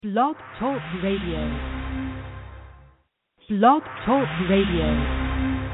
Blog Talk Radio. Blog Talk Radio.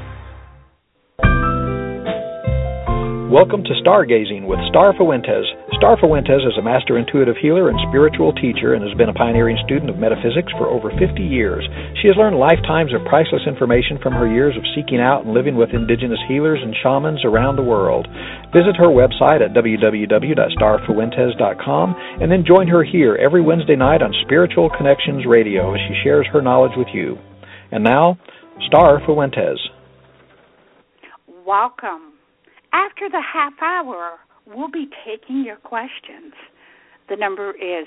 Welcome to Stargazing with Star Fuentes. Star Fuentes is a master intuitive healer and spiritual teacher and has been a pioneering student of metaphysics for over 50 years. She has learned lifetimes of priceless information from her years of seeking out and living with indigenous healers and shamans around the world. Visit her website at www.starfuentes.com and then join her here every Wednesday night on Spiritual Connections Radio as she shares her knowledge with you. And now, Star Fuentes. Welcome. After the half hour, we'll be taking your questions. The number is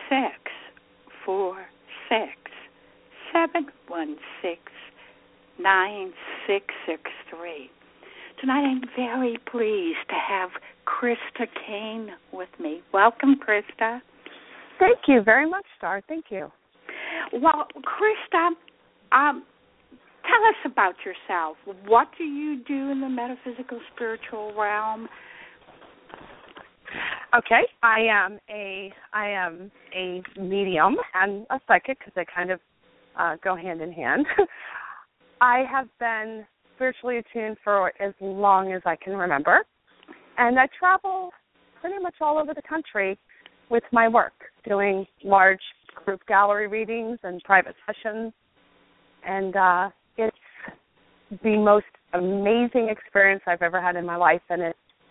646-716-9663. Tonight I'm very pleased to have Krista Kane with me. Welcome, Krista. Thank you very much, Star. Thank you. Well, Krista, tell us about yourself. What do you do in the metaphysical spiritual realm? Okay, I am a medium and a psychic because they kind of go hand in hand. I have been spiritually attuned for as long as I can remember, and I travel pretty much all over the country with my work, doing large group gallery readings and private sessions, and it's the most amazing experience I've ever had in my life, and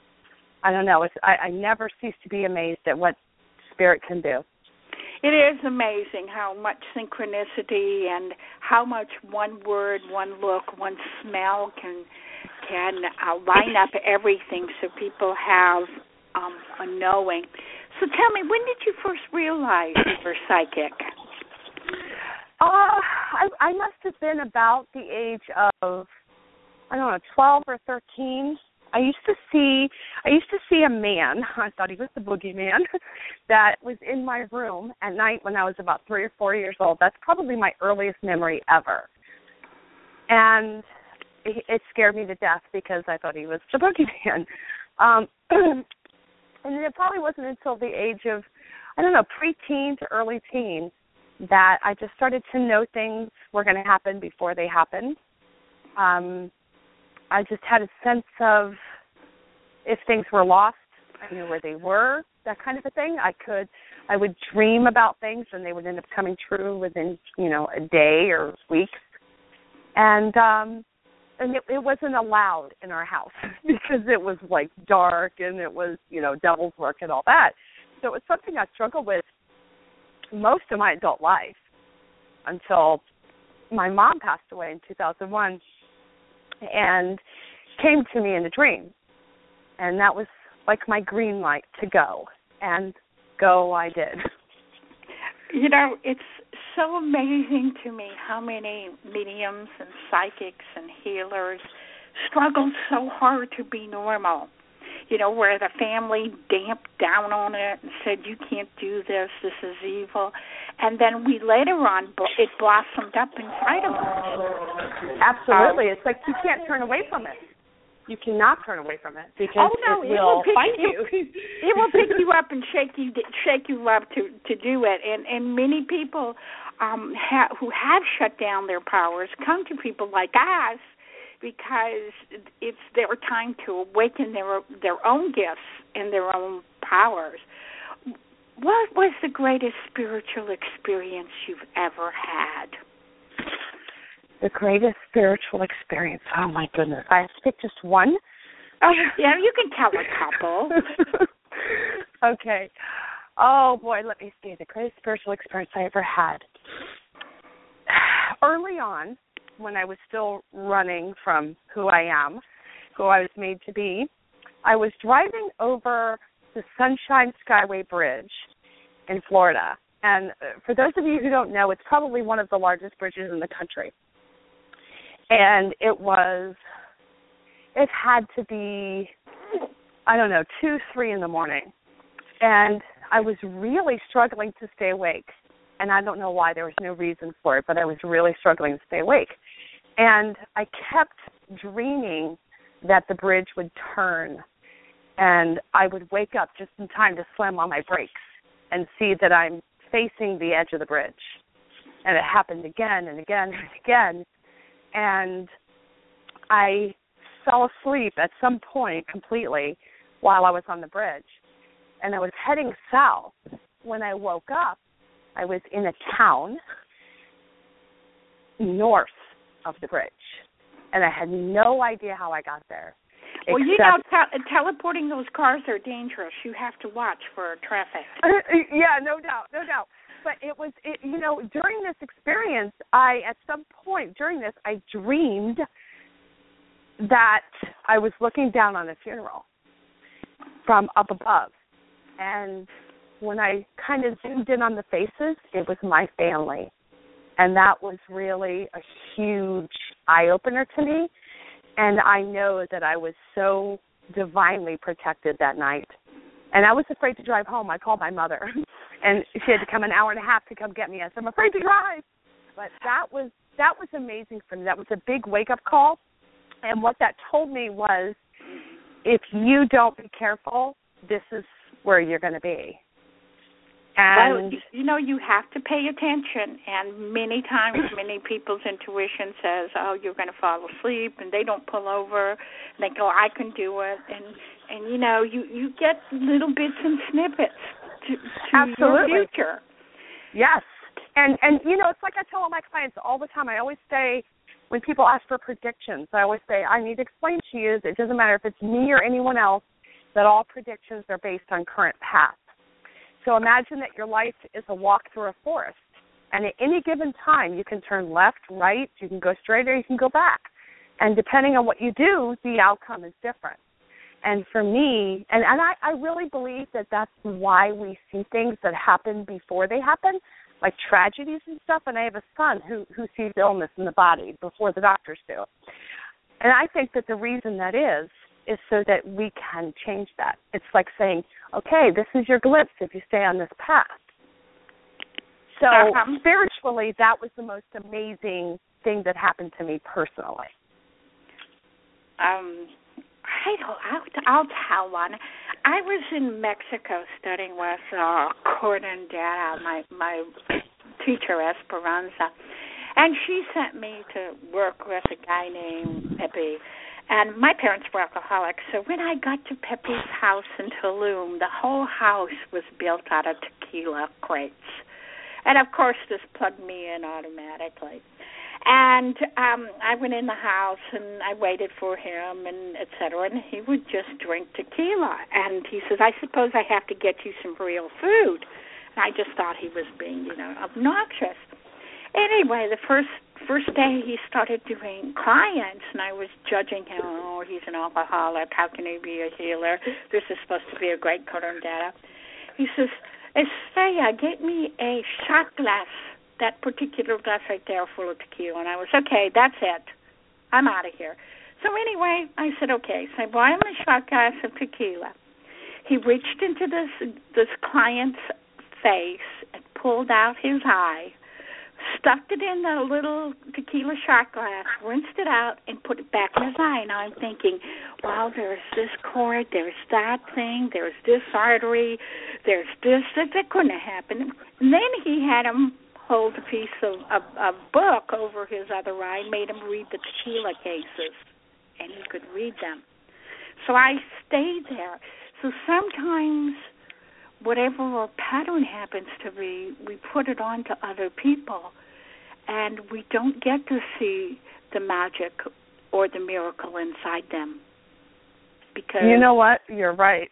I never cease to be amazed at what spirit can do. It is amazing how much synchronicity and how much one word, one look, one smell can line up everything so people have a knowing. So tell me, when did you first realize you were psychic? I must have been about the age of, 12 or 13. I used to see a man, I thought he was the boogeyman, that was in my room at night when I was about 3 or 4 years old. That's probably my earliest memory ever. And it scared me to death because I thought he was the boogeyman. And it probably wasn't until the age of, preteen to early teen that I just started to know things were going to happen before they happened. I just had a sense of if things were lost, I knew where they were, that kind of a thing. I would dream about things and they would end up coming true within, a day or weeks. And it wasn't allowed in our house because it was like dark and it was, devil's work and all that. So it was something I struggled with most of my adult life until my mom passed away in 2001 and came to me in a dream. And that was like my green light to go. And go I did. It's so amazing to me how many mediums and psychics and healers struggled so hard to be normal. Where the family damped down on it and said, you can't do this is evil. And then later on, it blossomed up inside of us. Absolutely. It's like you can't turn away from it. You cannot turn away from it because it will find you. It will pick you up and shake you up to do it. And many people who have shut down their powers come to people like us because it's their time to awaken their own gifts and their own powers. What was the greatest spiritual experience you've ever had? The greatest spiritual experience. Oh, my goodness. I have to pick just one? Yeah, you can tell a couple. Okay. Oh, boy, let me see. The greatest spiritual experience I ever had. Early on, when I was still running from who I am, who I was made to be, I was driving over the Sunshine Skyway Bridge in Florida. And for those of you who don't know, it's probably one of the largest bridges in the country. And it had to be, 2, 3 in the morning. And I was really struggling to stay awake. And I don't know why, there was no reason for it, but I was really struggling to stay awake. And I kept dreaming that the bridge would turn and I would wake up just in time to slam on my brakes and see that I'm facing the edge of the bridge. And it happened again and again and again. And I fell asleep at some point completely while I was on the bridge. And I was heading south. When I woke up, I was in a town north of the bridge. And I had no idea how I got there. Well, teleporting those cars are dangerous. You have to watch for traffic. Yeah, no doubt. But during this experience, at some point during this, I dreamed that I was looking down on a funeral from up above. And when I kind of zoomed in on the faces, it was my family. And that was really a huge eye-opener to me. And I know that I was so divinely protected that night. And I was afraid to drive home. I called my mother, and she had to come an hour and a half to come get me. I said, I'm afraid to drive. But that was amazing for me. That was a big wake-up call. And what that told me was, if you don't be careful, this is where you're going to be. And you have to pay attention, and many times many people's intuition says, oh, you're going to fall asleep, and they don't pull over, and they go, I can do it, and you get little bits and snippets to your future. Yes, and it's like I tell all my clients all the time. I always say, when people ask for predictions, I always say, I need to explain to you that it doesn't matter if it's me or anyone else, that all predictions are based on current paths. So imagine that your life is a walk through a forest, and at any given time you can turn left, right, you can go straight, or you can go back. And depending on what you do, the outcome is different. And for me, and I really believe that that's why we see things that happen before they happen, like tragedies and stuff. And I have a son who sees illness in the body before the doctors do. And I think that the reason that is so that we can change that. It's like saying, okay, this is your glimpse if you stay on this path. So spiritually, that was the most amazing thing that happened to me personally. I'll tell one. I was in Mexico studying with Corandera, my teacher, Esperanza, and she sent me to work with a guy named Pepe. And my parents were alcoholics, so when I got to Pepe's house in Tulum, the whole house was built out of tequila crates. And, of course, this plugged me in automatically. And I went in the house, and I waited for him, and et cetera, and he would just drink tequila. And he says, I suppose I have to get you some real food. And I just thought he was being, obnoxious. Anyway, the first day he started doing clients, and I was judging him. Oh, he's an alcoholic. How can he be a healer? This is supposed to be a great curandera. He says, Estrella, get me a shot glass, that particular glass right there full of tequila. And I was, okay, that's it. I'm out of here. So anyway, I said, okay. So I bought him a shot glass of tequila. He reached into this client's face and pulled out his eye, stuffed it in the little tequila shot glass, rinsed it out, and put it back in his eye. Now I'm thinking, wow, there's this cord, there's that thing, there's this artery, there's this. That couldn't have happened. And then he had him hold a piece of a book over his other eye, made him read the tequila cases, and he could read them. So I stayed there. So sometimes whatever a pattern happens to be, we put it on to other people, and we don't get to see the magic or the miracle inside them. Because you know what? You're right.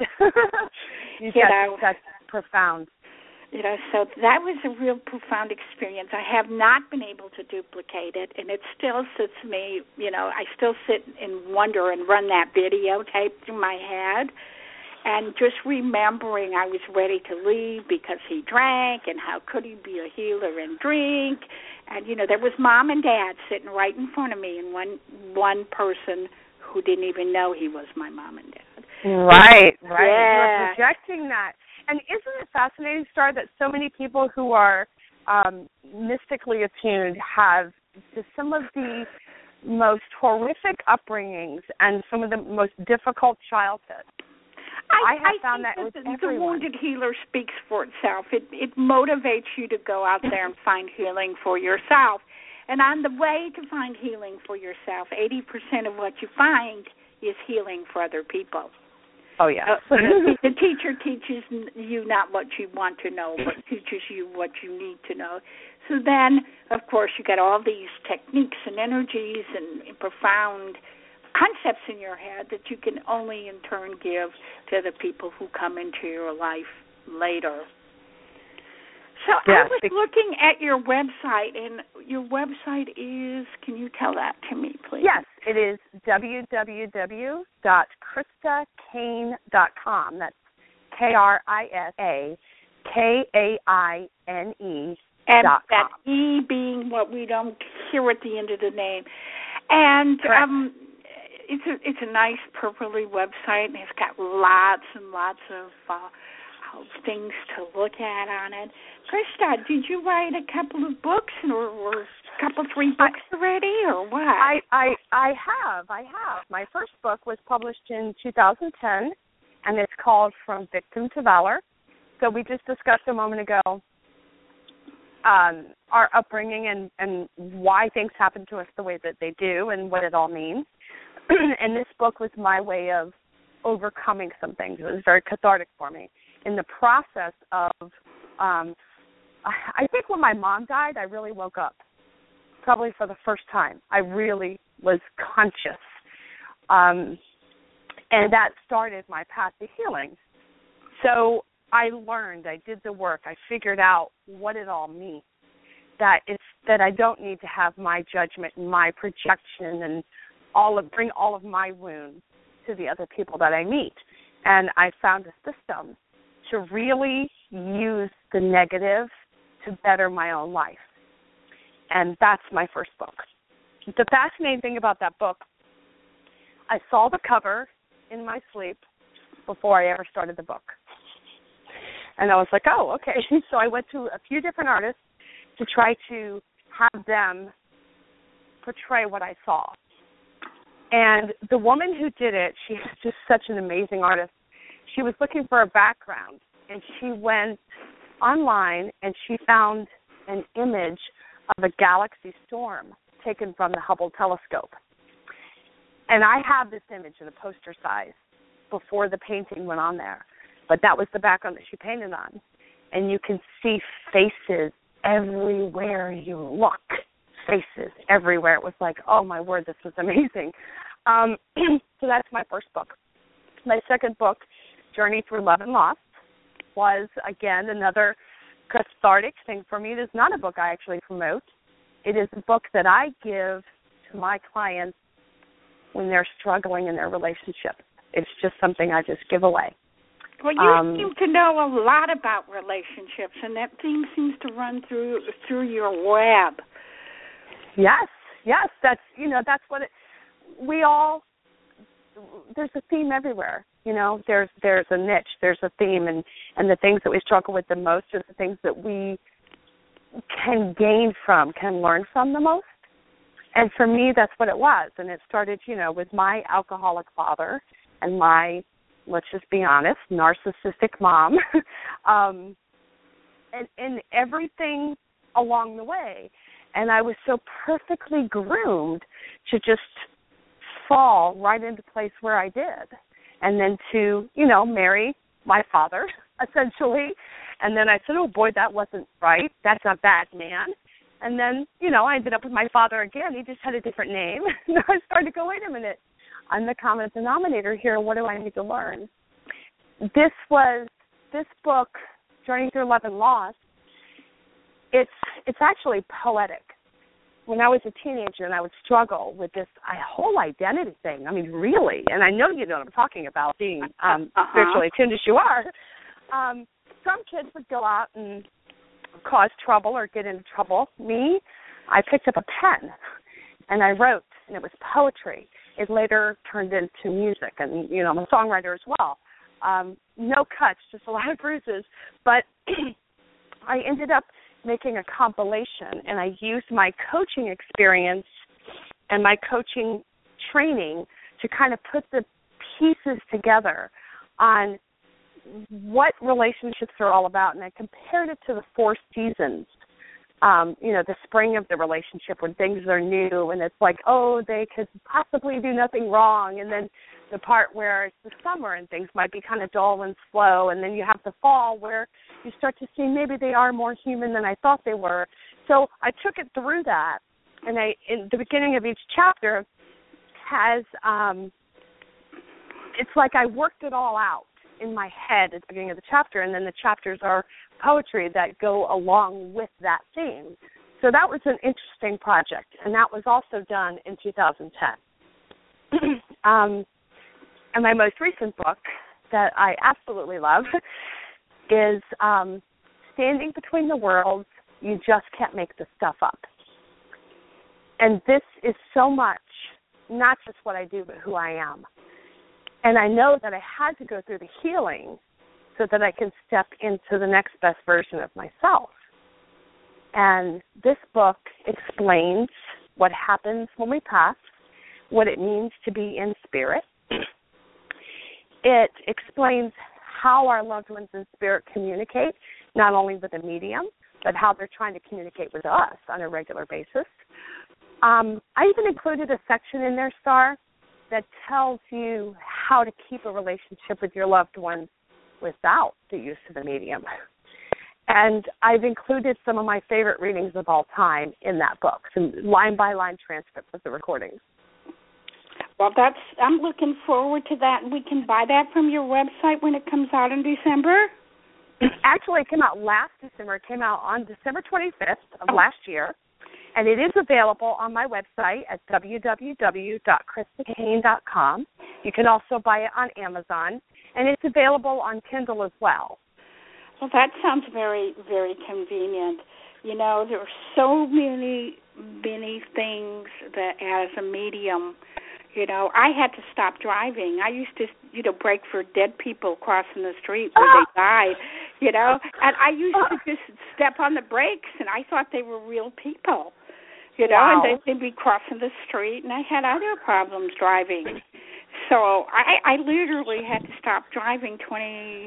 That's profound. So that was a real profound experience. I have not been able to duplicate it, and it still sits me, I still sit and wonder and run that videotape through my head. And just remembering I was ready to leave because he drank, and how could he be a healer and drink? And, there was Mom and Dad sitting right in front of me, and one person who didn't even know he was my mom and dad. Right. Yeah. You're projecting that. And isn't it fascinating, Star, that so many people who are mystically attuned have some of the most horrific upbringings and some of the most difficult childhoods? I have found that with the everyone. Wounded Healer speaks for itself. It motivates you to go out there and find healing for yourself. And on the way to find healing for yourself, 80% of what you find is healing for other people. Oh, yeah. The teacher teaches you not what you want to know, but teaches you what you need to know. So then, of course, you got all these techniques and energies and profound concepts in your head that you can only in turn give to the people who come into your life later. So yes. I was looking at your website, and your website is, can you tell that to me, please? Yes, it is www.KristaKaine.com. That's KristaKaine.com. And that E being what we don't hear at the end of the name. And it's a nice purpley website, and it's got lots and lots of things to look at on it. Krista, did you write a couple of books or a couple, 3 books already, or what? I have. My first book was published in 2010, and it's called From Victim to Valor. So we just discussed a moment ago our upbringing and why things happen to us the way that they do and what it all means. And this book was my way of overcoming some things. It was very cathartic for me. In the process of, I think when my mom died, I really woke up, probably for the first time. I really was conscious. And that started my path to healing. So I learned, I did the work, I figured out what it all means. That I don't need to have my judgment and my projection and bring all of my wounds to the other people that I meet. And I found a system to really use the negative to better my own life. And that's my first book. The fascinating thing about that book, I saw the cover in my sleep before I ever started the book. And I was like, oh, okay. So I went to a few different artists to try to have them portray what I saw. And the woman who did it, she's just such an amazing artist. She was looking for a background, and she went online and she found an image of a galaxy storm taken from the Hubble telescope. And I have this image in a poster size before the painting went on there. But that was the background that she painted on. And you can see faces everywhere you look. Faces everywhere. It was like, oh, my word, this was amazing. So that's my first book. My second book, Journey Through Love and Loss, was, again, another cathartic thing for me. It is not a book I actually promote. It is a book that I give to my clients when they're struggling in their relationship. It's just something I just give away. Well, you seem to know a lot about relationships, and that theme seems to run through your web. Yes, that's what we all. There's a theme everywhere. There's a niche, there's a theme, and the things that we struggle with the most are the things that we can gain from, can learn from the most. And for me, that's what it was. And it started, with my alcoholic father and my, let's just be honest, narcissistic mom, and everything along the way. And I was so perfectly groomed to just fall right into place where I did. And then to, marry my father, essentially. And then I said, oh, boy, that wasn't right. That's a bad man. And then, I ended up with my father again. He just had a different name. And I started to go, wait a minute. I'm the common denominator here. What do I need to learn? This book, Journey Through Love and Loss, it's actually poetic. When I was a teenager and I would struggle with this whole identity thing, I mean, really, and I know you know what I'm talking about, being spiritually attuned as you are, some kids would go out and cause trouble or get into trouble. Me, I picked up a pen and I wrote, and it was poetry. It later turned into music, and, I'm a songwriter as well. No cuts, just a lot of bruises. But I ended up making a compilation, and I used my coaching experience and my coaching training to kind of put the pieces together on what relationships are all about, and I compared it to the 4 seasons. The spring of the relationship when things are new and it's like, oh, they could possibly do nothing wrong. And then the part where it's the summer and things might be kind of dull and slow. And then you have the fall where you start to see maybe they are more human than I thought they were. So I took it through that. And in the beginning of each chapter has, it's like I worked it all out in my head at the beginning of the chapter, and then the chapters are poetry that go along with that theme. So that was an interesting project, and that was also done in 2010. And my most recent book that I absolutely love is Standing Between the Worlds, You Just Can't Make This Stuff Up. And this is so much, not just what I do, but who I am. And I know that I had to go through the healing so that I can step into the next best version of myself. And this book explains what happens when we pass, what it means to be in spirit. It explains how our loved ones in spirit communicate, not only with a medium, but how they're trying to communicate with us on a regular basis. I even included a section in there, Star, that tells you how to keep a relationship with your loved ones without the use of a medium. And I've included some of my favorite readings of all time in that book, some line-by-line transcripts of the recordings. Well, I'm looking forward to that. We can buy that from your website when it comes out in December? Actually, it came out last December. It came out on December 25th of last year. And it is available on my website at www.kristakane.com. You can also buy it on Amazon, and it's available on Kindle as well. Well, that sounds very, very convenient. There are so many things that as a medium, I had to stop driving. I used to, break for dead people crossing the street where they died, and I used to just step on the brakes, and I thought they were real people. Wow. And they'd be crossing the street, and I had other problems driving. So I literally had to stop driving 30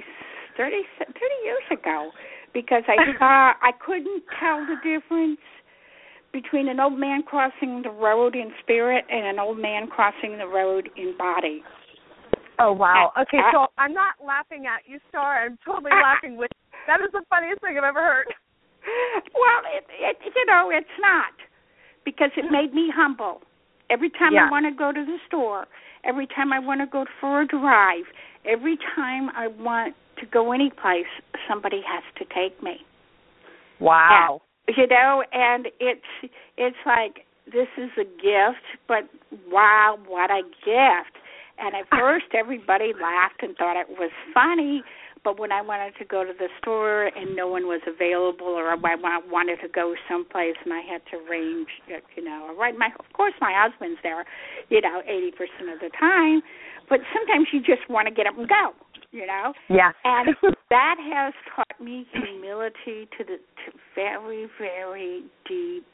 years ago because I saw I couldn't tell the difference between an old man crossing the road in spirit and an old man crossing the road in body. Oh, wow. Okay, so I'm not laughing at you, Star. I'm totally laughing with you. That is the funniest thing I've ever heard. Well, it's not. Because it made me humble. Every time I want to go to the store, every time I want to go for a drive, every time I want to go any place, somebody has to take me. Wow. And it's like, this is a gift, but wow, what a gift. And at first everybody laughed and thought it was funny, but when I wanted to go to the store and no one was available, or I wanted to go someplace and I had to arrange, of course my husband's there, 80% of the time, but sometimes you just want to get up and go, Yeah. And that has taught me humility to very, very deep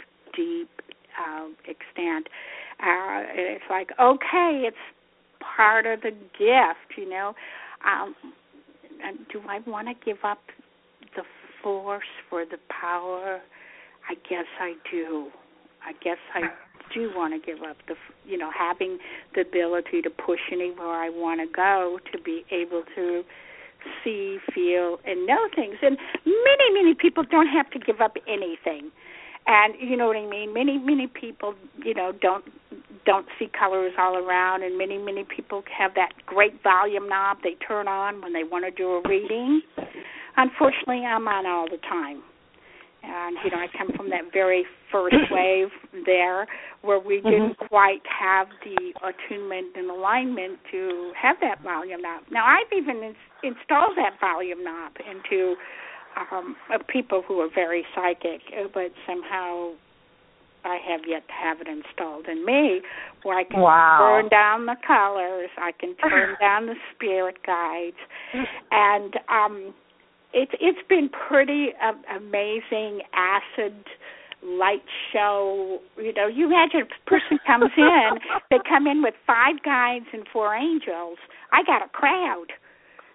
extent. It's like, okay, it's part of the gift, do I want to give up the force for the power? I guess I do. I do want to give up having the ability to push anywhere I want to go, to be able to see, feel, and know things. And many, many people don't have to give up anything. And you know what I mean? Many people, don't see colors all around, and many people have that great volume knob they turn on when they want to do a reading. Unfortunately, I'm on all the time. And, I come from that very first wave there where we didn't quite have the attunement and alignment to have that volume knob. Now, I've even installed that volume knob into people who are very psychic, but somehow I have yet to have it installed in me, where I can turn down the colors, I can turn down the spirit guides, and it's been pretty amazing acid light show. You imagine if a person comes in, they come in with 5 guides and 4 angels. I got a crowd.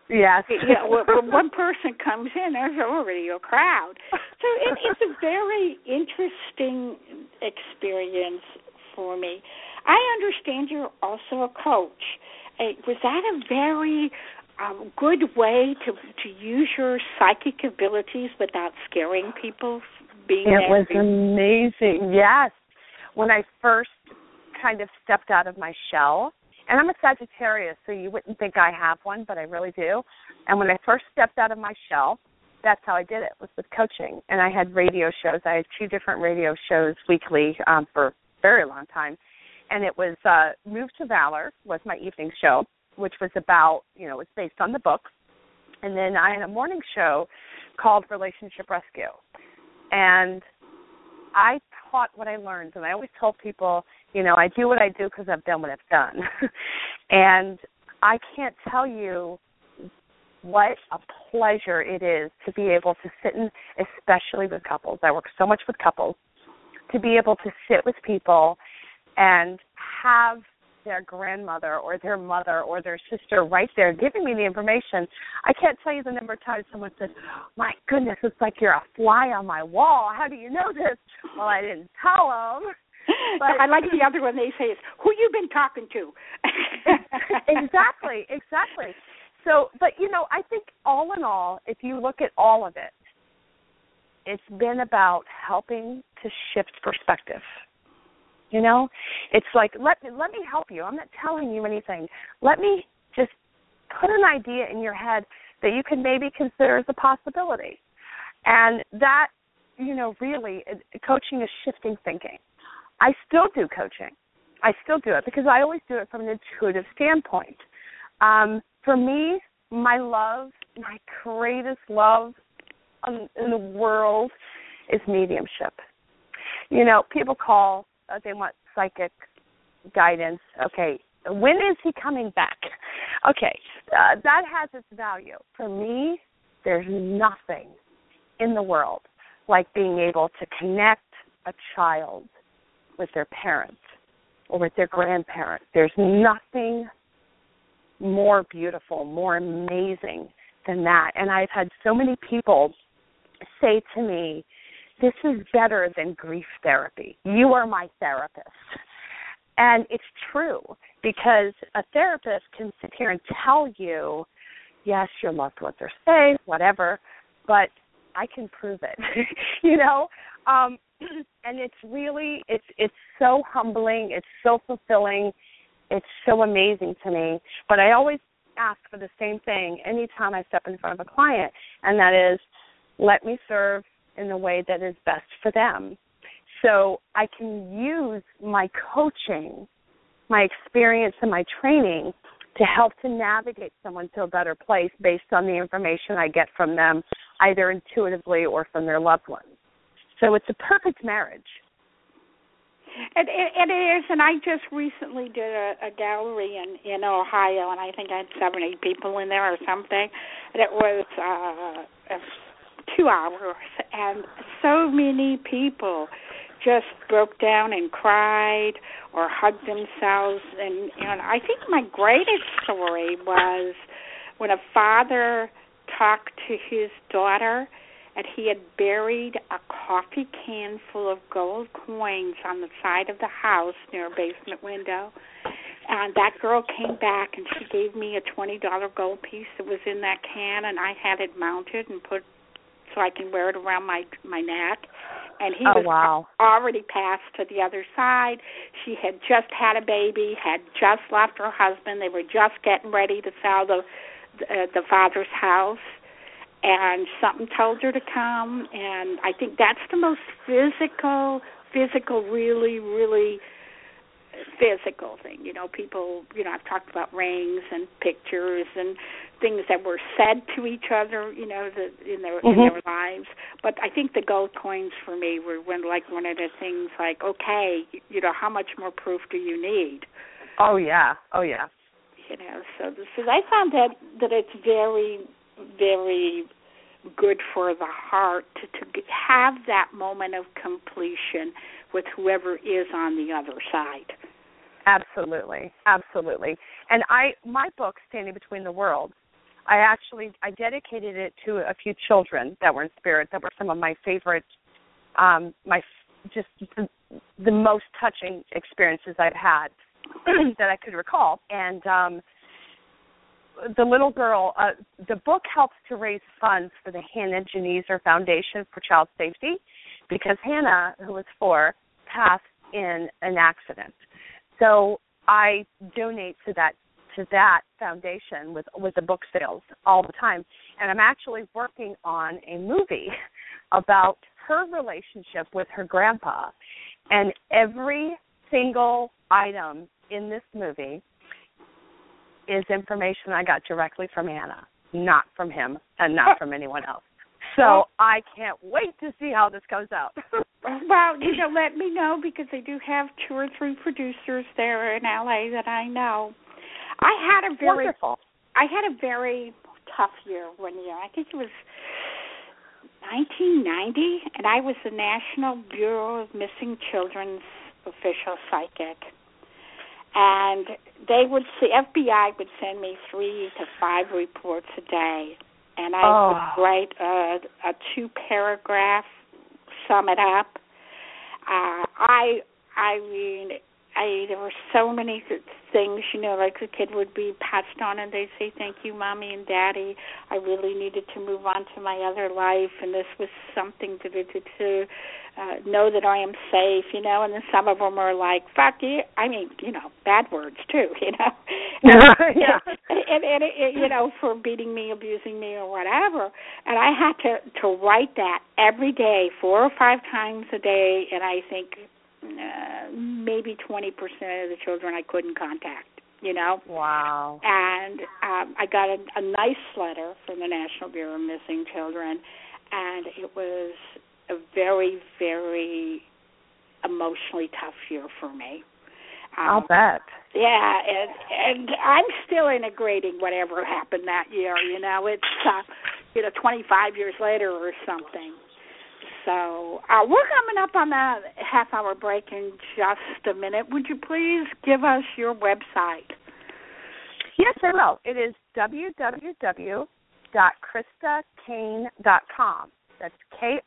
Yes. When one person comes in, there's already a crowd. So it's a very interesting experience for me. I understand you're also a coach. Was that a very good way to use your psychic abilities without scaring people? It was amazing, yes. When I first kind of stepped out of my shell, and I'm a Sagittarius, so you wouldn't think I have one, but I really do. And when I first stepped out of my shell, that's how I did it, was with coaching. And I had radio shows. I had 2 different radio shows weekly for a very long time. And it was Move to Valor was my evening show, which was about, it was based on the book. And then I had a morning show called Relationship Rescue. And I taught what I learned. And I always told people, I do what I do because I've done what I've done. And I can't tell you what a pleasure it is to be able to sit in, especially with couples. I work so much with couples, to be able to sit with people and have their grandmother or their mother or their sister right there giving me the information. I can't tell you the number of times someone says, my goodness, it's like you're a fly on my wall. How do you know this? Well, I didn't tell them. But I like the other one they say is, who you been talking to? Exactly. So, but, I think all in all, if you look at all of it, it's been about helping to shift perspective. It's like, let me help you. I'm not telling you anything. Let me just put an idea in your head that you can maybe consider as a possibility. And that, really, coaching is shifting thinking. I still do coaching. I still do it because I always do it from an intuitive standpoint. For me, my greatest love in the world is mediumship. People call, they want psychic guidance. Okay, when is he coming back? Okay, that has its value. For me, there's nothing in the world like being able to connect a child with their parents or with their grandparent. There's nothing more beautiful, more amazing than that. And I've had so many people say to me, this is better than grief therapy. You are my therapist. And it's true, because a therapist can sit here and tell you, yes, your loved ones are safe, whatever, but I can prove it, and it's really, it's so humbling, it's so fulfilling, it's so amazing to me. But I always ask for the same thing anytime I step in front of a client, and that is, let me serve in the way that is best for them. So I can use my coaching, my experience, and my training to help to navigate someone to a better place based on the information I get from them, either intuitively or from their loved ones. So it's a perfect marriage. It is, and I just recently did a gallery in Ohio, and I think I had 7-8 people in there or something. And it was 2 hours, and so many people just broke down and cried or hugged themselves. And I think my greatest story was when a father talked to his daughter, and he had buried a coffee can full of gold coins on the side of the house near a basement window. And that girl came back, and she gave me a $20 gold piece that was in that can, and I had it mounted and put so I can wear it around my neck. And he was already passed to the other side. She had just had a baby, had just left her husband. They were just getting ready to sell the father's house. And something told her to come, and I think that's the most physical, really, really physical thing. People, I've talked about rings and pictures and things that were said to each other, in their lives. But I think the gold coins for me were one of the things like, okay, how much more proof do you need? Oh, yeah. So I found that it's very, very good for the heart to have that moment of completion with whoever is on the other side. Absolutely. And my book, Standing Between the Worlds, I dedicated it to a few children that were in spirit, that were some of my favorite, the most touching experiences I've had that I could recall. And the little girl, the book helps to raise funds for the Hannah Geneser Foundation for Child Safety, because Hannah, who was 4, passed in an accident. So I donate to that foundation with the book sales all the time. And I'm actually working on a movie about her relationship with her grandpa. And every single item in this movie is information I got directly from Anna, not from him and not from anyone else. So I can't wait to see how this goes out. Well, let me know, because they do have 2 or 3 producers there in LA that I know. I had a very tough year one year. I think it was 1990, and I was the National Bureau of Missing Children's official psychic. And FBI would send me 3 to 5 reports a day, and I would write a 2-paragraph, sum it up. There were so many things, like the kid would be passed on and they'd say, "Thank you, Mommy and Daddy. I really needed to move on to my other life, and this was something to know that I am safe," and then some of them are like, "Fuck you." I mean, bad words too, Yeah. And for beating me, abusing me, or whatever. And I had to write that every day, 4 or 5 times a day, and I think maybe 20% of the children I couldn't contact, Wow. And I got a nice letter from the National Bureau of Missing Children, and it was a very, very emotionally tough year for me. I'll bet. Yeah, and I'm still integrating whatever happened that year, It's, 25 years later or something. So we're coming up on that half-hour break in just a minute. Would you please give us your website? Yes, I will. It is www.KristaKaine.com. That's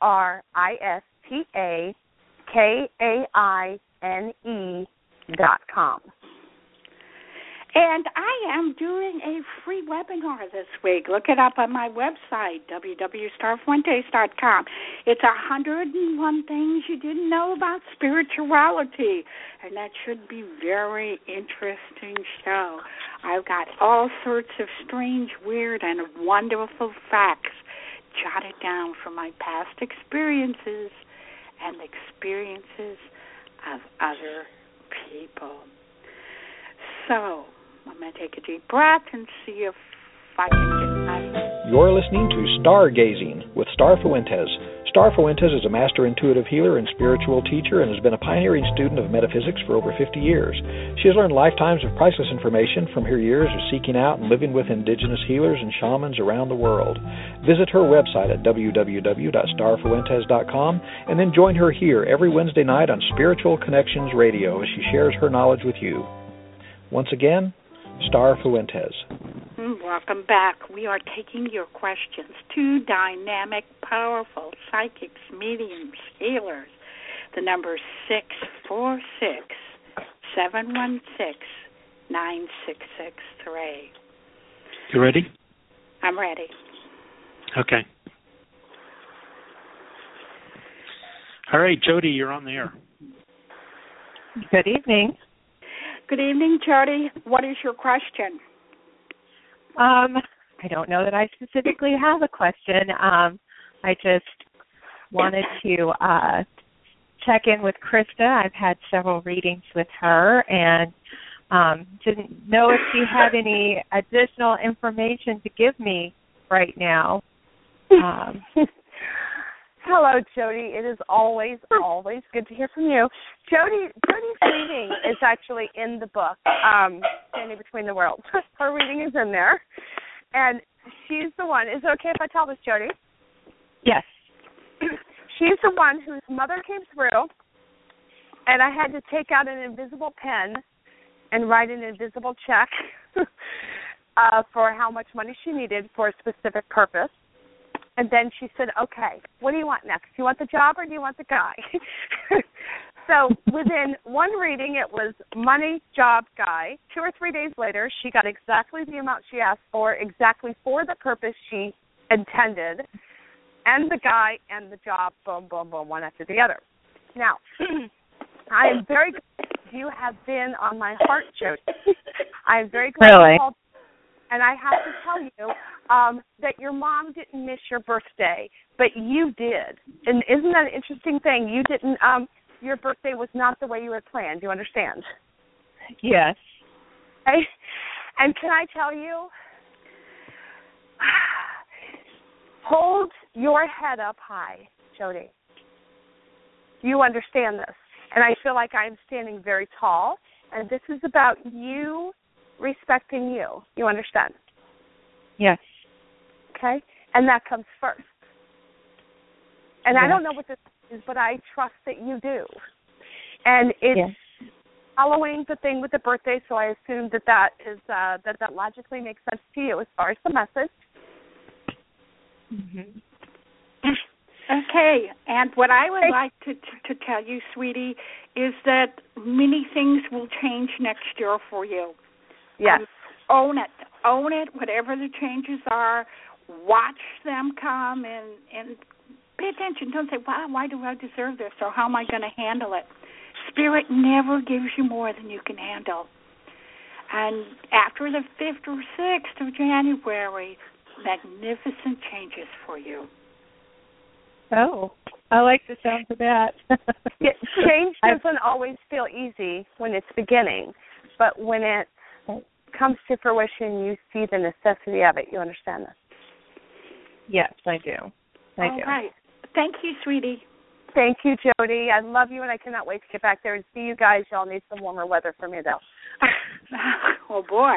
KristaKaine.com. And I am doing a free webinar this week. Look it up on my website, www.starfuentes.com. It's 101 things you didn't know about spirituality, and that should be very interesting show. I've got all sorts of strange, weird, and wonderful facts jotted down from my past experiences and experiences of other people. So I'm going to take a deep breath and see if I can get that. You're listening to Stargazing with Star Fuentes. Star Fuentes is a master intuitive healer and spiritual teacher and has been a pioneering student of metaphysics for over 50 years. She has learned lifetimes of priceless information from her years of seeking out and living with indigenous healers and shamans around the world. Visit her website at www.starfuentes.com and then join her here every Wednesday night on Spiritual Connections Radio as she shares her knowledge with you. Once again, Star Fuentes. Welcome back. We are taking your questions. 2 dynamic, powerful psychics, mediums, healers. The number is 646-716-9663. You ready? I'm ready. Okay. All right, Jody, you're on the air. Good evening. Good evening, Jody. What is your question? I don't know that I specifically have a question. I just wanted to check in with Krista. I've had several readings with her and didn't know if she had any additional information to give me right now. Hello, Jody. It is always good to hear from you. Jody's reading is actually in the book, Standing Between the Worlds. Her reading is in there. And she's the one. Is it okay if I tell this, Jody? Yes. She's the one whose mother came through, and I had to take out an invisible pen and write an invisible check for how much money she needed for a specific purpose. And then she said, okay, what do you want next? Do you want the job or do you want the guy? So within one reading, it was money, job, guy. 2 or 3 days later, she got exactly the amount she asked for, exactly for the purpose she intended, and the guy and the job, boom, boom, boom, one after the other. Now, I am very glad you have been on my heart, Jody. I am very glad you called. And I have to tell you that your mom didn't miss your birthday, but you did. And isn't that an interesting thing? You didn't. Your birthday was not the way you had planned. Do you understand? Yes. Okay? And can I tell you, hold your head up high, Jody. You understand this. And I feel like I'm standing very tall, and this is about you respecting you. You understand? Yes. Okay? And that comes first. And I don't know what this is, but I trust that you do. And it's following the thing with the birthday, so I assume that is that logically makes sense to you as far as the message. Mm-hmm. Okay, and what I would like to tell you, sweetie, is that many things will change next year for you. Yes. Own it, whatever the changes are. Watch them come and pay attention. Don't say, wow, why do I deserve this, or how am I going to handle it? Spirit never gives you more than you can handle. And after the 5th or 6th of January, magnificent changes for you. Oh, I like the sound of that. Change doesn't always feel easy when it's beginning, but when it comes to fruition, you see the necessity of it. You understand this? Yes, I do. I do. All right. Thank you, sweetie. Thank you, Jody. I love you, and I cannot wait to get back there and see you guys. Y'all need some warmer weather for me, though. Oh, boy.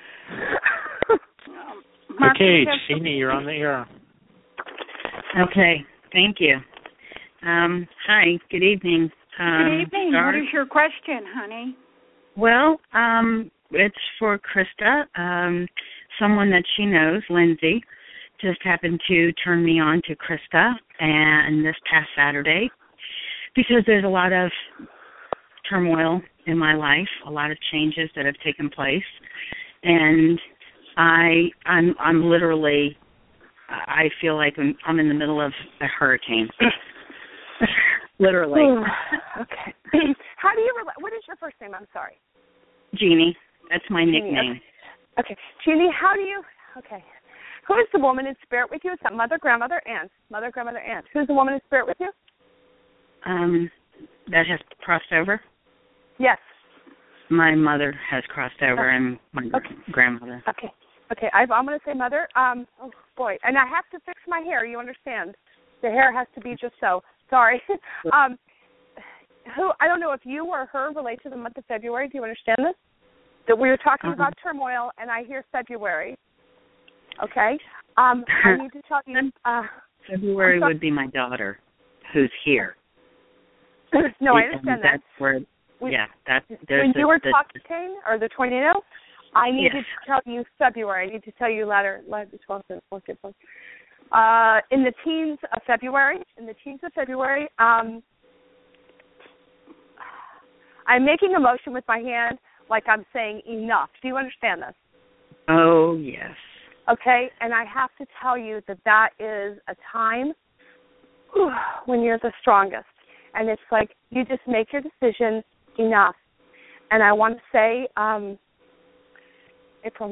Okay, Jeannie, you're on the air. Okay, thank you. Hi, good evening. Good evening. What is your question, honey? Well, it's for Krista. Someone that she knows, Lindsay, just happened to turn me on to Krista and this past Saturday because there's a lot of turmoil in my life, a lot of changes that have taken place, and I'm literally, I feel like I'm in the middle of a hurricane. Literally. Okay. How do you, what is your first name? I'm sorry. Jeannie. That's my Jeannie, nickname. Okay. Jeannie, how do you, okay. Who is the woman in spirit with you? Is that mother, grandmother, aunt? Mother, grandmother, aunt. Who's the woman in spirit with you? That has crossed over? Yes. My mother has crossed over and my grandmother. Okay. Okay, I'm going to say mother. Oh, boy. And I have to fix my hair. You understand? The hair has to be just so. Sorry. Who? I don't know if you or her relate to the month of February. Do you understand this? That we were talking about turmoil, and I hear February. Okay? I need to tell you. February would be my daughter, who's here. No, I understand that. That's where, when you were talking, or the tornado, I needed to tell you February. I need to tell you later. In the teens of February, I'm making a motion with my hand like I'm saying enough. Do you understand this? Oh, yes. Okay, and I have to tell you that is a time when you're the strongest. And it's like you just make your decision enough. And I want to say April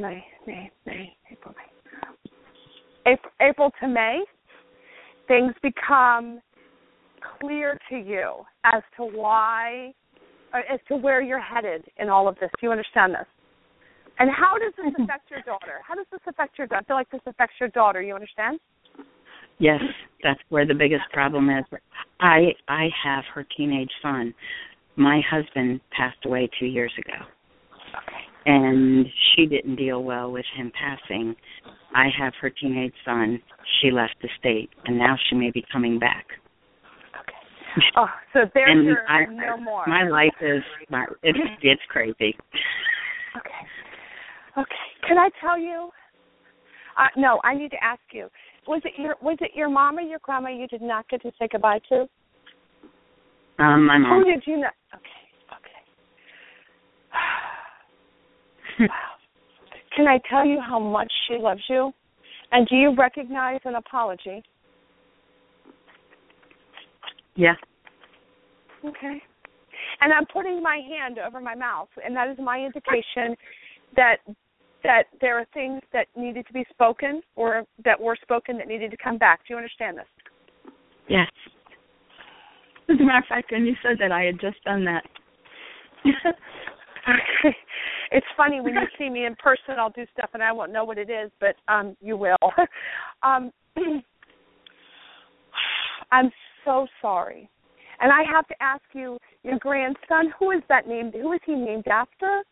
to May, things become clear to you as to why, as to where you're headed in all of this. Do you understand this? And how does this affect your daughter? How does this affect your daughter? I feel like this affects your daughter. You understand? Yes, that's where the biggest problem is. I have her teenage son. My husband passed away 2 years ago. Okay. And she didn't deal well with him passing. I have her teenage son. She left the state, and now she may be coming back. Okay. Oh, so there's no more. My life is, it's crazy. Okay. Can I tell you? No, I need to ask you. Was it your mom or your grandma you did not get to say goodbye to? My mom. Who did you not? Okay. Wow. Can I tell you how much she loves you? And do you recognize an apology? Yeah. Okay. And I'm putting my hand over my mouth, and that is my indication that there are things that needed to be spoken or that were spoken that needed to come back. Do you understand this? Yes. As a matter of fact, when you said that, I had just done that. It's funny when you see me in person, I'll do stuff and I won't know what it is, but you will. I'm so sorry. And I have to ask you, your grandson, who is that named? Who is he named after?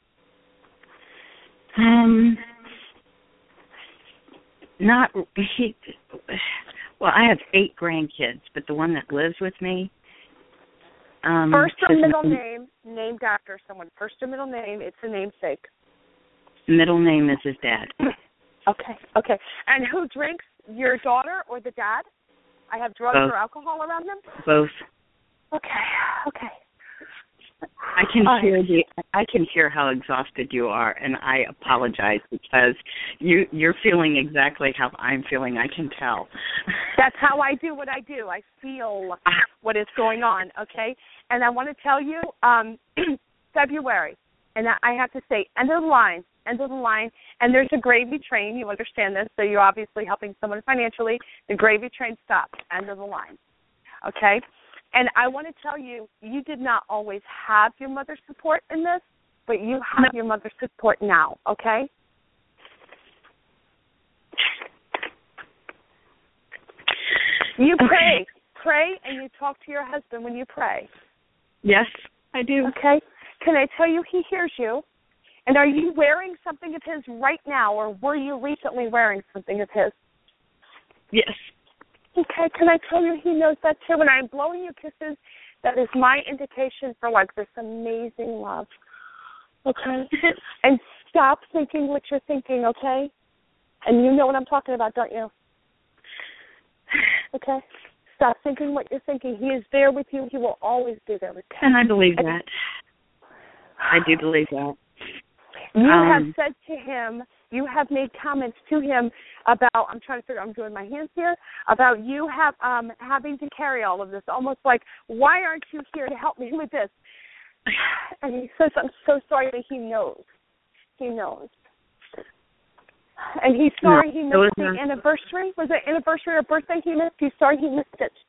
Well, I have 8 grandkids, but the one that lives with me. First or middle name named after someone. First or middle name, it's a namesake. Middle name is his dad. Okay. And who drinks, your daughter or the dad? I have drugs Both. or alcohol around them? Both. Okay. I can hear how exhausted you are, and I apologize because you're feeling exactly how I'm feeling. I can tell. That's how I do what I do. I feel what is going on, okay? And I want to tell you, February, and I have to say, end of the line, and there's a gravy train. You understand this, so you're obviously helping someone financially. The gravy train stops, end of the line, okay? And I want to tell you, you did not always have your mother's support in this, but you have your mother's support now, okay? You pray, and you talk to your husband when you pray. Yes, I do. Okay? Can I tell you he hears you? And are you wearing something of his right now, or were you recently wearing something of his? Yes. Okay, can I tell you he knows that too? When I'm blowing you kisses, that is my indication for like this amazing love. Okay? And stop thinking what you're thinking, okay? And you know what I'm talking about, don't you? Okay? Stop thinking what you're thinking. He is there with you. He will always be there with you. And I believe that. I do believe that. You have said to him, you have made comments to him about, I'm trying to figure, I'm doing my hands here, about you having to carry all of this, almost like, why aren't you here to help me with this? And he says, I'm so sorry, but he knows. He knows. And he's sorry he missed the anniversary. Was it anniversary or birthday he missed? He's sorry he missed it.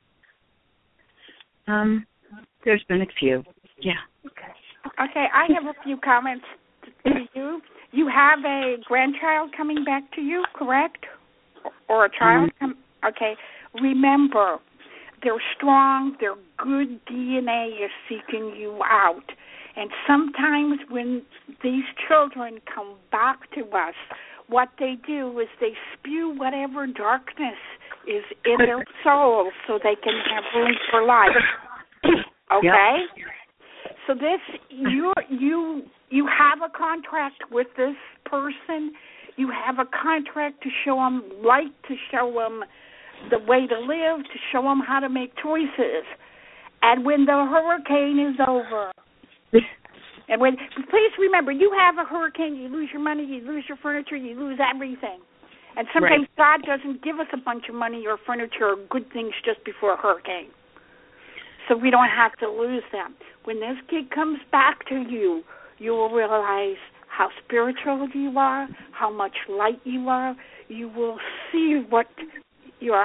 There's been a few. Yeah. Okay, I have a few comments to you. You have a grandchild coming back to you, correct? Or a child? Okay. Remember, they're strong, their good DNA is seeking you out. And sometimes when these children come back to us, what they do is they spew whatever darkness is in their soul so they can have room for life. Okay? Yep. So this, you have a contract with this person. You have a contract to show them light, to show them the way to live, to show them how to make choices. And when the hurricane is over, and when, please remember, you have a hurricane, you lose your money, you lose your furniture, you lose everything. And sometimes God doesn't give us a bunch of money or furniture or good things just before a hurricane, so we don't have to lose them. When this kid comes back to you, you will realize how spiritual you are, how much light you are. You will see what your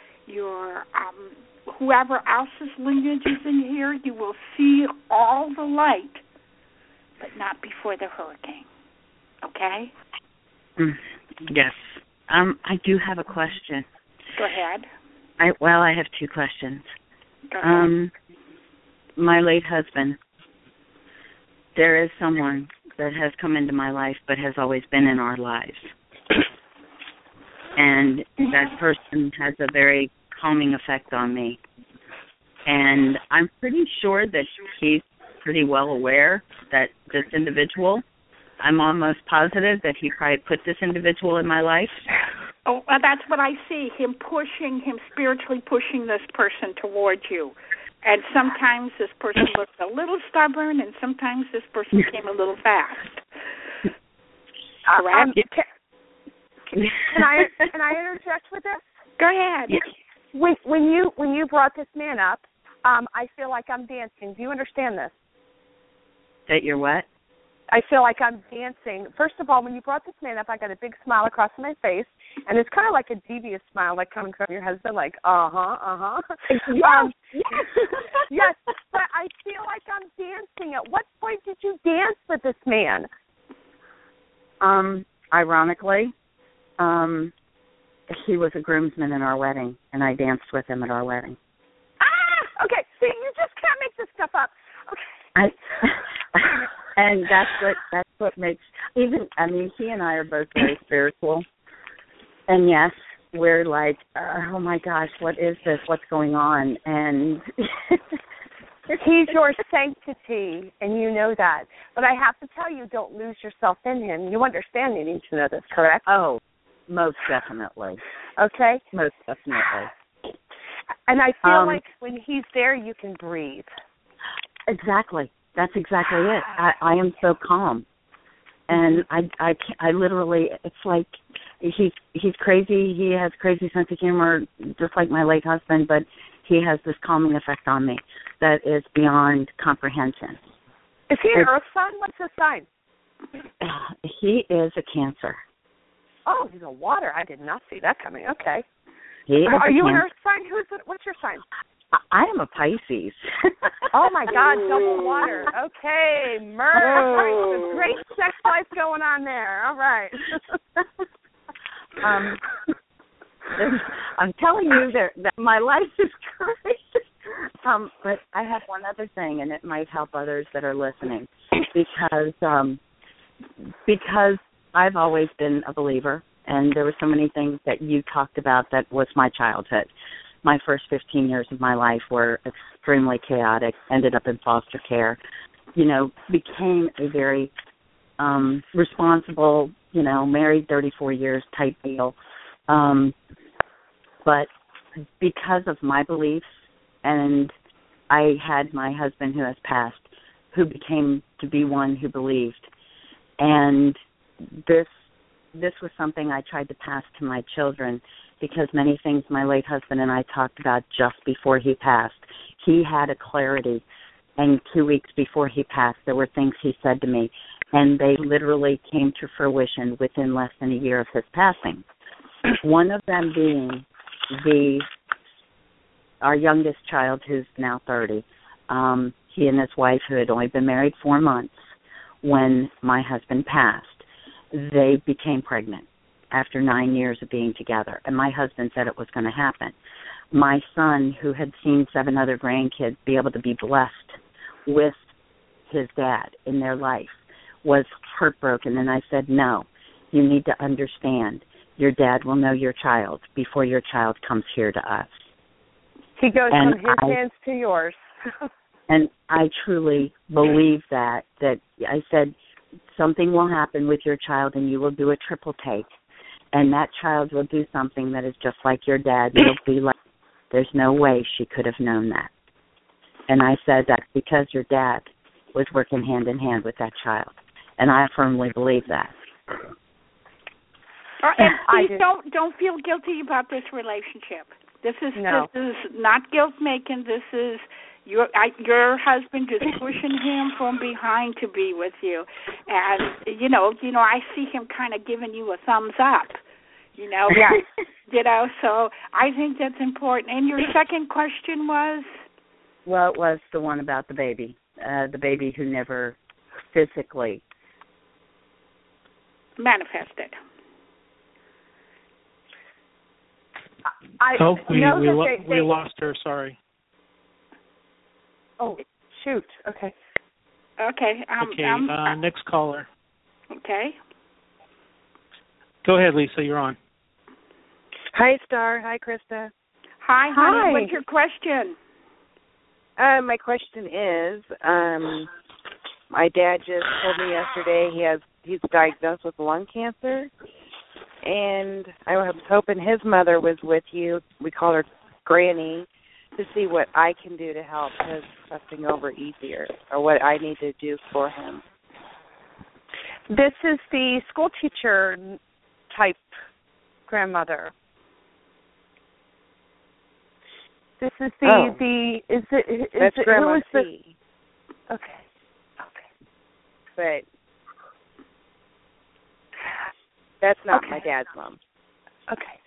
whoever else's lineage is in here, you will see all the light, but not before the hurricane. Okay? Yes. I do have a question. Go ahead. I have 2 questions. Go ahead. My late husband, there is someone that has come into my life but has always been in our lives. And that person has a very calming effect on me. And I'm pretty sure that he's pretty well aware that this individual I'm almost positive that he probably put this individual in my life. Oh, that's what I see, him spiritually pushing this person towards you. And sometimes this person looks a little stubborn, and sometimes this person came a little fast. Correct? Can I interject with this? Go ahead. When you brought this man up, I feel like I'm dancing. Do you understand this? That you're what? I feel like I'm dancing. First of all, when you brought this man up, I got a big smile across my face, and it's kind of like a devious smile, like coming from your husband, like, yes, but I feel like I'm dancing. At what point did you dance with this man? Ironically, he was a groomsman in our wedding, and I danced with him at our wedding. Okay, see, you just can't make this stuff up. Okay. And that's what makes he and I are both very spiritual. And yes, we're like, oh my gosh, what is this? What's going on? And he's your sanctity, and you know that. But I have to tell you, don't lose yourself in him. You understand you need to know this, correct? Oh, most definitely. Okay? Most definitely. And I feel like when he's there, you can breathe. Exactly. That's exactly it. I am so calm, and I literally, it's like he's crazy. He has crazy sense of humor, just like my late husband. But he has this calming effect on me that is beyond comprehension. Is he an earth sign? What's his sign? He is a Cancer. Oh, he's a water. I did not see that coming. Okay. Are you an earth sign? What's your sign? I am a Pisces. Oh, my God, double water. Okay, murder. Great sex life going on there. All right. I'm telling you that my life is great. But I have one other thing, and it might help others that are listening, because I've always been a believer, and there were so many things that you talked about that was my childhood. My first 15 years of my life were extremely chaotic, ended up in foster care, became a very responsible, married 34 years type deal. But because of my beliefs, and I had my husband who has passed, who became to be one who believed. And this was something I tried to pass to my children, because many things my late husband and I talked about just before he passed. He had a clarity, and 2 weeks before he passed, there were things he said to me, and they literally came to fruition within less than a year of his passing. One of them being our youngest child, who's now 30. He and his wife, who had only been married 4 months when my husband passed, they became pregnant after 9 years of being together, and my husband said it was going to happen. My son, who had seen 7 other grandkids be able to be blessed with his dad in their life, was heartbroken, and I said, no, you need to understand, your dad will know your child before your child comes here to us. He goes from his hands to yours. And I truly believe that I said, something will happen with your child, and you will do a triple take. And that child will do something that is just like your dad. It'll be like, there's no way she could have known that. And I said, that's because your dad was working hand in hand with that child. And I firmly believe that. And please don't feel guilty about this relationship. This is not guilt making. This is your husband just pushing him from behind to be with you, and I see him kind of giving you a thumbs up, So I think that's important. And your second question was? Well, it was the one about the baby who never physically manifested. We lost her. Sorry. Oh, shoot. Okay. Okay. Next caller. Okay. Go ahead, Lisa. You're on. Hi, Star. Hi, Krista. Hi, honey. What's your question? My question is, my dad just told me yesterday he has he's diagnosed with lung cancer, and I was hoping his mother was with you. We call her Granny, to see what I can do to help his crossing over easier, or what I need to do for him. This is the school teacher type grandmother. This is that's Grandma C. Okay. But that's not my dad's mom. Okay.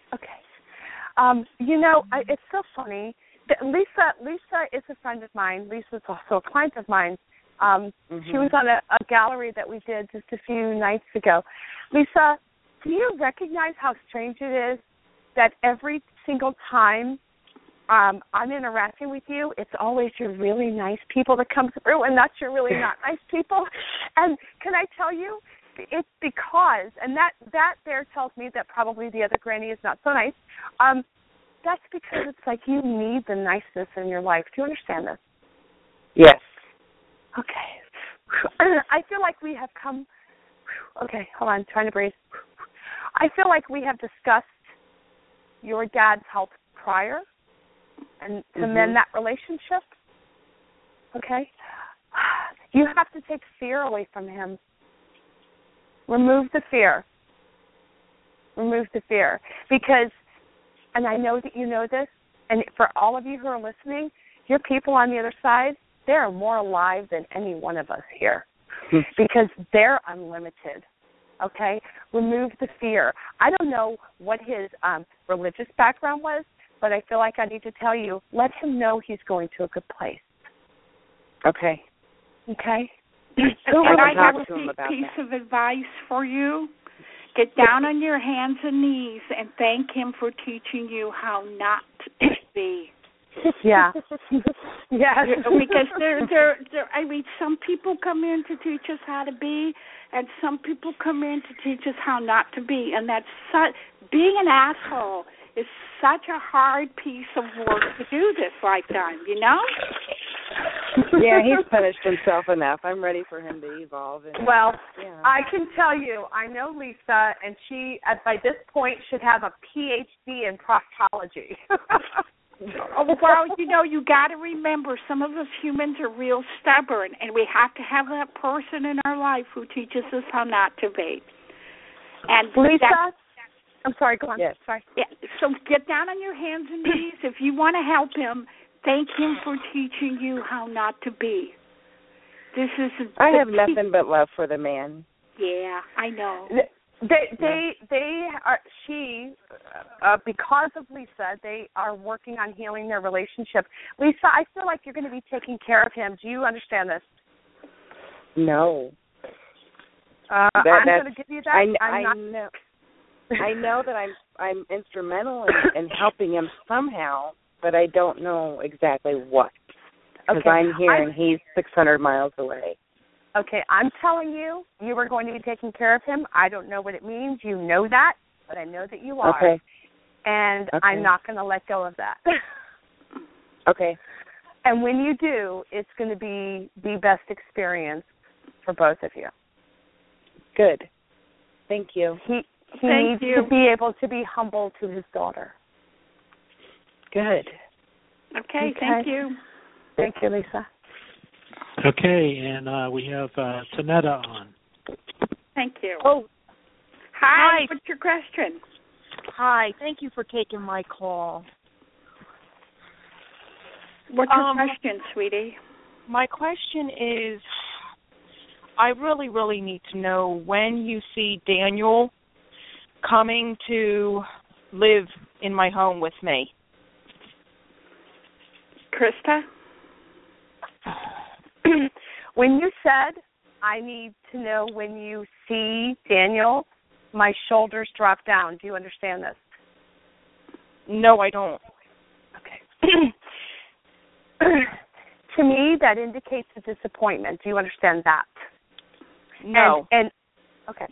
It's so funny. Lisa is a friend of mine. Lisa's also a client of mine. She was on a gallery that we did just a few nights ago. Lisa, do you recognize how strange it is that every single time I'm interacting with you, it's always your really nice people that come through and not your really not nice people? And can I tell you, it's because, and that there tells me that probably the other granny is not so nice. That's because it's like you need the niceness in your life. Do you understand this? Yes. Okay. I feel like we have come. Okay, hold on, trying to breathe. I feel like we have discussed your dad's health prior and to mend that relationship. Okay? You have to take fear away from him. Remove the fear. Because, and I know that you know this, and for all of you who are listening, your people on the other side, they are more alive than any one of us here because they're unlimited. Okay? Remove the fear. I don't know what his religious background was, but I feel like I need to tell you, let him know he's going to a good place. Okay. And I have a piece of advice for you. Get down on your hands and knees and thank him for teaching you how not to be. Yeah. Because some people come in to teach us how to be, and some people come in to teach us how not to be, and being an asshole is such a hard piece of work to do this lifetime, you know? Yeah, he's punished himself enough. I'm ready for him to evolve. I can tell you, I know Lisa, and she, by this point, should have a PhD in proctology. Well, you got to remember, some of us humans are real stubborn, and we have to have that person in our life who teaches us how not to be. And Lisa, I'm sorry, go on. Yes. Sorry. Yeah, so get down on your hands and knees. If you want to help him, thank him for teaching you how not to be. I have nothing but love for the man. Yeah, I know. They are, because of Lisa, they are working on healing their relationship. Lisa, I feel like you're going to be taking care of him. Do you understand this? No. I'm going to give you that. I know that I'm instrumental in helping him somehow, but I don't know exactly what. Because I'm here and he's 600 miles away. Okay, I'm telling you, you are going to be taking care of him. I don't know what it means. You know that, but I know that you are. Okay. And I'm not going to let go of that. Okay. And when you do, it's going to be the best experience for both of you. Good. Thank you. He needs to be able to be humble to his daughter. Good. Okay, thank you. Thank you, Lisa. Okay, and we have Tanetta on. Thank you. Oh, hi. What's your question? Hi. Thank you for taking my call. What's your question, sweetie? My question is, I really, really need to know when you see Daniel coming to live in my home with me. Krista? When you said, I need to know when you see Daniel, my shoulders drop down. Do you understand this? No, I don't. Okay. To me, that indicates a disappointment. Do you understand that? No. And okay.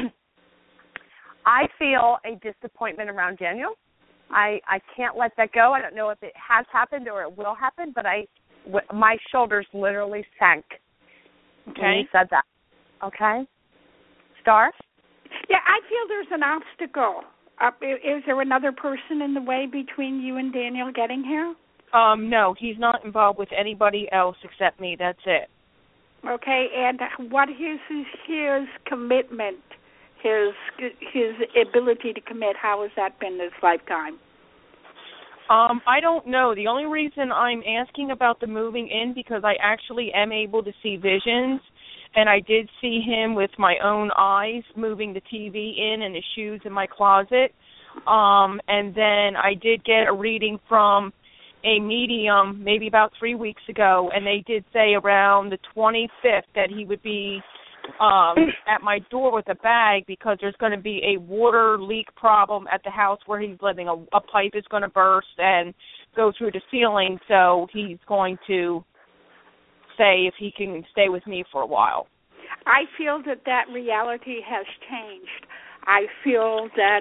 I feel a disappointment around Daniel. I can't let that go. I don't know if it has happened or it will happen, but my shoulders literally sank when you said that. Okay? Star? Yeah, I feel there's an obstacle. Is there another person in the way between you and Daniel getting here? No, he's not involved with anybody else except me. That's it. Okay, and what is his commitment, his ability to commit? How has that been this lifetime? I don't know. The only reason I'm asking about the moving in because I actually am able to see visions, and I did see him with my own eyes moving the TV in and his shoes in my closet. And then I did get a reading from a medium maybe about 3 weeks ago, and they did say around the 25th that he would be at my door with a bag because there's going to be a water leak problem at the house where he's living. A pipe is going to burst and go through the ceiling, so he's going to say if he can stay with me for a while. I feel that reality has changed. I feel that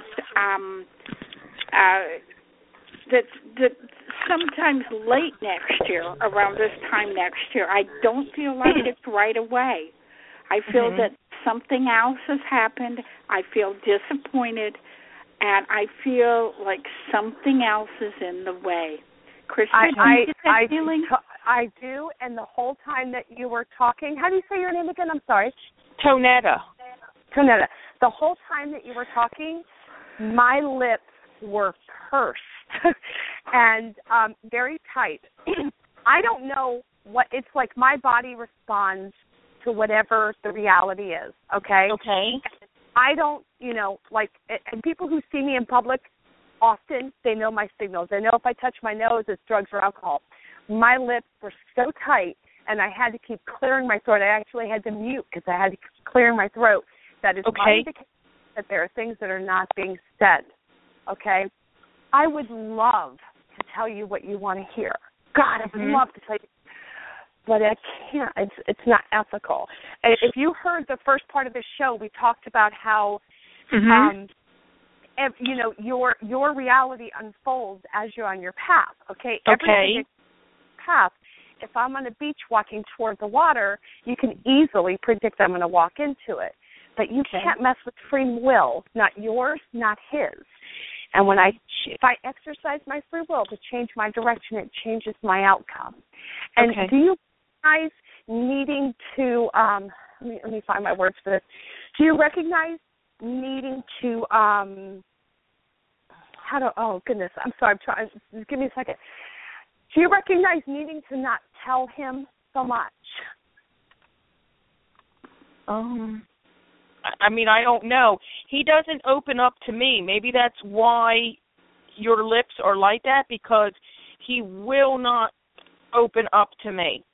that sometimes late next year, around this time next year, I don't feel like it's right away. I feel that something else has happened. I feel disappointed, and I feel like something else is in the way. Krista, do you get that feeling? I do, and the whole time that you were talking, how do you say your name again? I'm sorry. Tonetta. The whole time that you were talking, my lips were pursed and very tight. I don't know what it's like. My body responds to whatever the reality is, okay? Okay. I don't, and people who see me in public, often they know my signals. They know if I touch my nose, it's drugs or alcohol. My lips were so tight, and I had to keep clearing my throat. I actually had to mute because I had to keep clearing my throat. That is my indication that there are things that are not being said, okay? I would love to tell you what you want to hear. God, I would love to tell you. But I can't. It's not ethical. If you heard the first part of the show, we talked about how, your reality unfolds as you're on your path. Okay. Every path. If I'm on a beach walking toward the water, you can easily predict I'm going to walk into it. But you can't mess with free will. Not yours, not his. And if I exercise my free will to change my direction, it changes my outcome. And do you recognize needing to, let me find my words for this. Do you recognize needing to, oh goodness, I'm sorry, I'm trying, give me a second. Do you recognize needing to not tell him so much? I don't know. He doesn't open up to me. Maybe that's why your lips are like that, because he will not open up to me.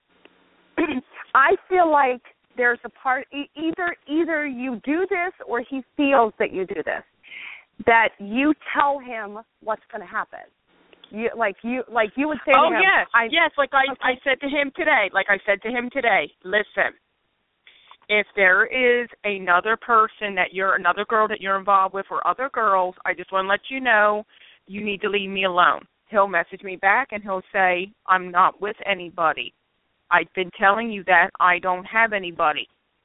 I feel like there's a part, either you do this or he feels that you do this, that you tell him what's going to happen. You would say to him. Yes, I said to him today, listen, if there is another person another girl that you're involved with or other girls, I just want to let you know you need to leave me alone. He'll message me back and he'll say, I'm not with anybody. I've been telling you that I don't have anybody.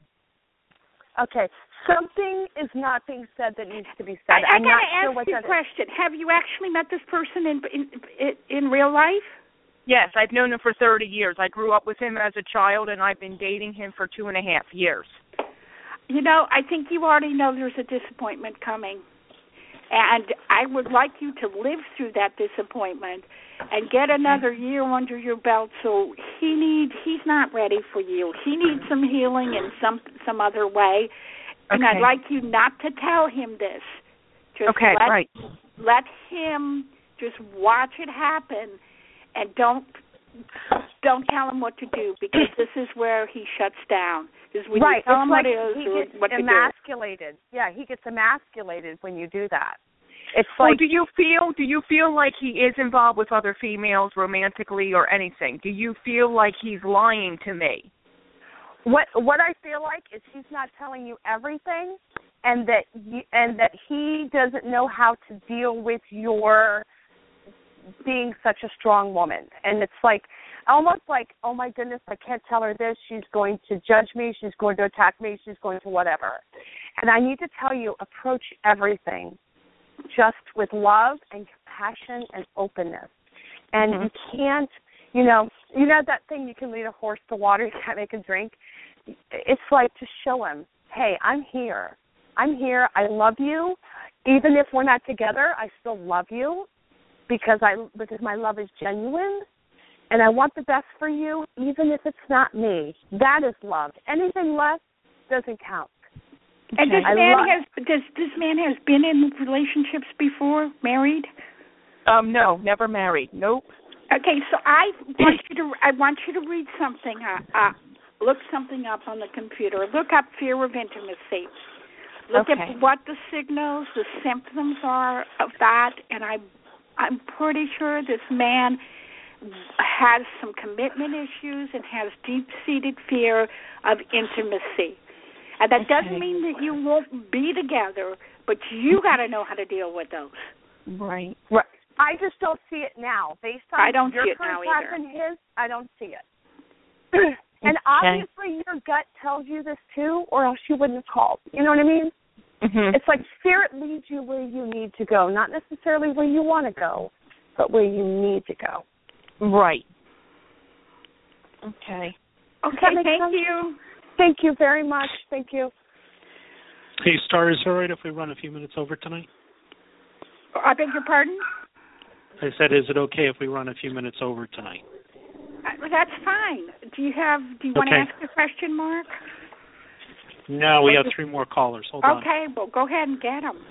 Okay. Something is not being said that needs to be said. I got to ask you a question. Have you actually met this person in real life? Yes, I've known him for 30 years. I grew up with him as a child, and I've been dating him for 2.5 years. I think you already know there's a disappointment coming. And I would like you to live through that disappointment and get another year under your belt. So he's not ready for you. He needs some healing in some other way. And I'd like you not to tell him this. Just let him just watch it happen, and don't tell him what to do, because this is where he shuts down. Is when you tell him what is or what to do. Emasculated. Yeah, he gets emasculated when you do that. It's do you feel like he is involved with other females romantically or anything? Do you feel like he's lying to me? What I feel like is he's not telling you everything, and that he doesn't know how to deal with your being such a strong woman. And it's almost like, oh my goodness, I can't tell her this. She's going to judge me. She's going to attack me. She's going to whatever. And I need to tell you, approach everything just with love and compassion and openness. And you can't, you know that thing, you can lead a horse to water, you can't make him drink. It's like to show him, hey, I'm here. I'm here. I love you. Even if we're not together, I still love you because my love is genuine. And I want the best for you, even if it's not me. That is love. Anything less doesn't count. And this man has been in relationships before, married? No, never married. Nope. Okay, so I want you to read something. Look something up on the computer. Look up fear of intimacy. Look at what the signals, the symptoms are of that, and I'm pretty sure this man has some commitment issues and has deep-seated fear of intimacy. And that doesn't mean that you won't be together, but you got to know how to deal with those. Right. I just don't see it now. Based on your current path and his, I don't see it. And obviously your gut tells you this too, or else you wouldn't have called. You know what I mean? Mm-hmm. It's like spirit leads you where you need to go, not necessarily where you want to go, but where you need to go. Right. Okay. Okay, thank you. Thank you very much. Thank you. Hey, Star, is it all right if we run a few minutes over tonight? I beg your pardon? I said, is it okay if we run a few minutes over tonight? That's fine. Do you want to ask a question, Mark? No, we have 3 more callers. Hold on. Okay, well, go ahead and get them.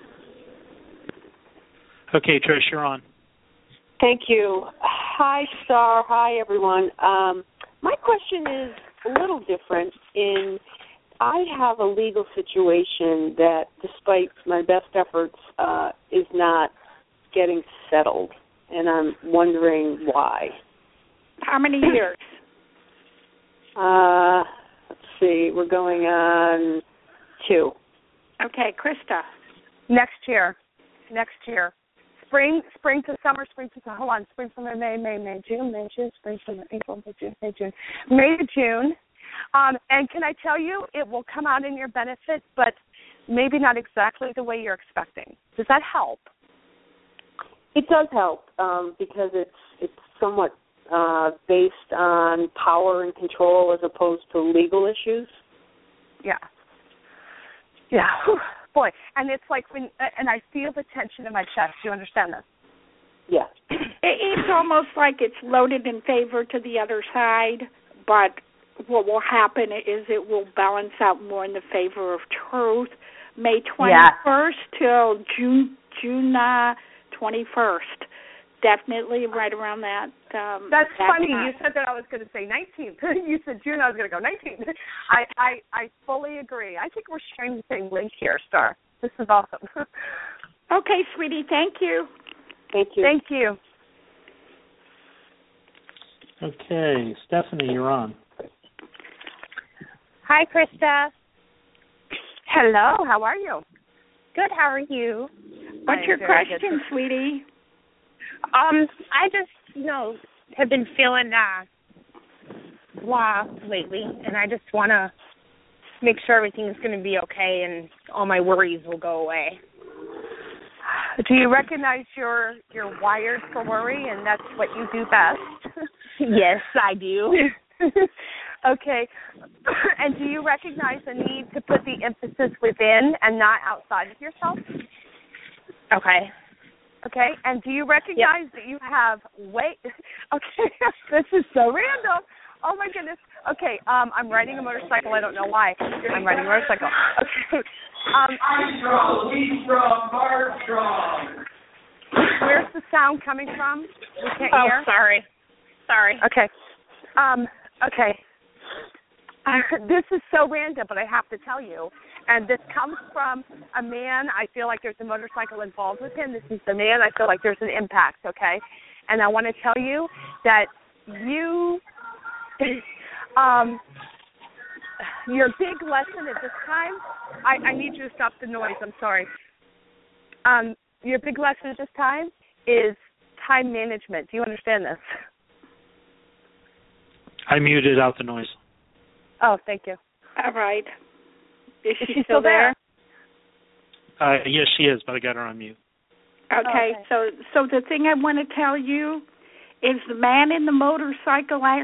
Okay, Trish, you're on. Thank you. Hi, Star. Hi, everyone. My question is a little different. I have a legal situation that, despite my best efforts, is not getting settled, and I'm wondering why. How many years? Let's see. We're going on 2. Okay, Krista. Next year. Spring to summer, spring to May, June, spring, summer, April, May, June. And can I tell you, it will come out in your benefit, but maybe not exactly the way you're expecting. Does that help? It does help because it's somewhat based on power and control as opposed to legal issues. Yeah. Whew, boy, and it's like and I feel the tension in my chest. Do you understand this? Yeah. It's almost like it's loaded in favor to the other side, but what will happen is it will balance out more in the favor of truth. May 21st till June 21st. Definitely right around that. That's funny. Time. You said that I was going to say 19th. You said June. I was going to go 19th. I fully agree. I think we're sharing the same link here, Star. This is awesome. Okay, sweetie. Thank you. Thank you. Thank you. Okay, Stephanie, you're on. Hi, Krista. Hello. How are you? Good. How are you? What's your question, sweetie? I just, have been feeling blah lately, and I just want to make sure everything's going to be okay and all my worries will go away. Do you recognize you're wired for worry, and that's what you do best? Yes, I do. Okay. And do you recognize the need to put the emphasis within and not outside of yourself? Okay. Okay. And do you recognize that you have Okay. This is so random. Oh, my goodness. Okay. I'm riding a motorcycle. I don't know why. I'm riding a motorcycle. Okay. Armstrong. Where's the sound coming from? We can't hear. Sorry. Okay. Okay. This is so random, but I have to tell you. And this comes from a man. I feel like there's a motorcycle involved with him. This is the man. I feel like there's an impact, okay? And I want to tell you that your big lesson at this time, I need you to stop the noise. I'm sorry. Your big lesson at this time is time management. Do you understand this? I muted out the noise. Oh, thank you. All right. Is she still there? Yes, she is, but I got her on mute. Okay, so the thing I want to tell you is the man in the motorcycle